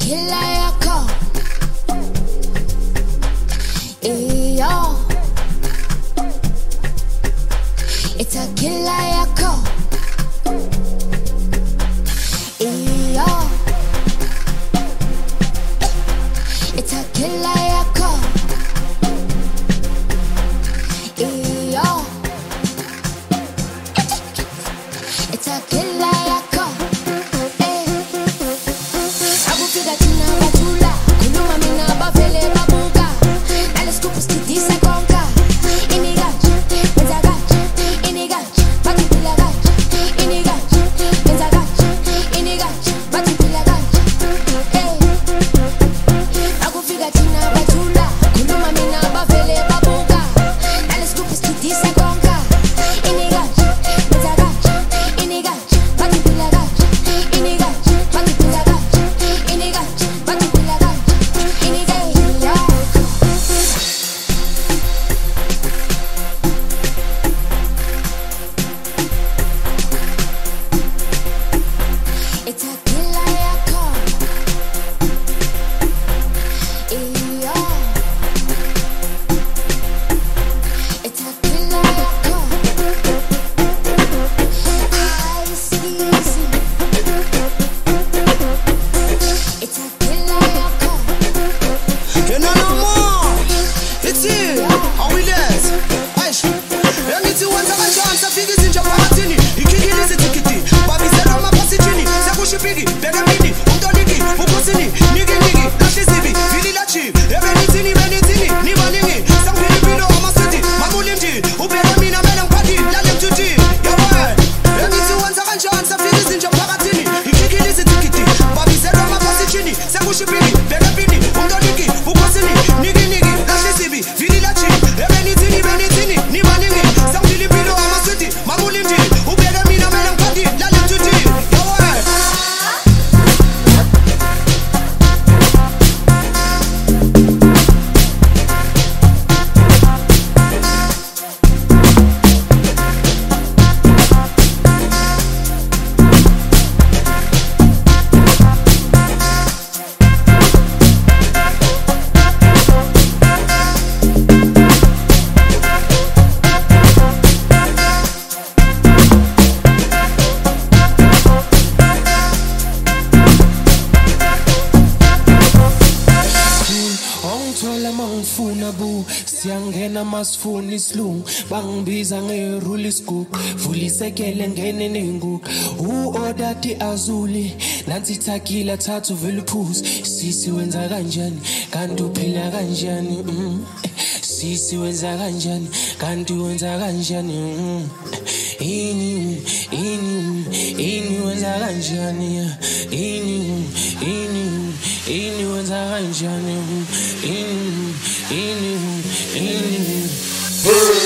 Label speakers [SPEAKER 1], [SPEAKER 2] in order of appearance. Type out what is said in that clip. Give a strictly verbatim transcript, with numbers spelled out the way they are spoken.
[SPEAKER 1] killer yako. Eyo. It's a killer yako. Eyo. It's a killer yako. Eyo. It's a killer yako. Eh. Akufika tina batula. Kuluma mina bafele babuka. Nale scoop skiti se konka. Inigach, benzagach, inigach, batipilagach, inigach, benzagach, inigach, batipilagach. Eh. Akufika tina batula. Kuluma mina bafele babuka. Nale scoop skiti se konka. Inigach, benzagach, inigach, batipilagach, inigach, batipilagach, inigach, batipilagach, inigach. It's a killer yako. Eyo. It's a killer yako. I see, see. It's a killer yako.
[SPEAKER 2] You know no more. It's here. How we dance? Aish. Let me see what's a chance. I figure it's in Japan. Ikigili zitikiti. Babi sera mapasichini. Sakushipigi. Bega mini. Umdoligi. Mukosini. Nigi nigi. Kashi sibi. Fili la chi. Ebenitini. Benitini. Niba ningi. Sang Filipino. Amasiti. Mamulimji. Ubega mina mena mpati. Lalem tuti. Yawa. Let me see what's a chance. I figure it's in Japan. Ikigili zitikiti. Babi sera mapasichini. Sakushipigi. Bega mini. Umdoligi. Mukosini. Nigi nigi. Kashi sibi. Fili la chi. Ebenitini. Benitini. Niba ningi. Sang Filipino. Amasiti. Mamulimji. Ubega mina mena mpati. Lalem tuti. Yawa.
[SPEAKER 3] Ongithola mangifuna bu siyangena masifuna isilungu bangibiza ngerule isigugu vulisekele ngene nenguku uodati azuli nansi thakila thathu vele phuzi sisi wenza kanjani kanti uphila kanjani mm. Sisi wenza kanjani kanti wenza kanjani mm. Ini ini ini wenza kanjani ini ini ini wenza kanjani ini ini ini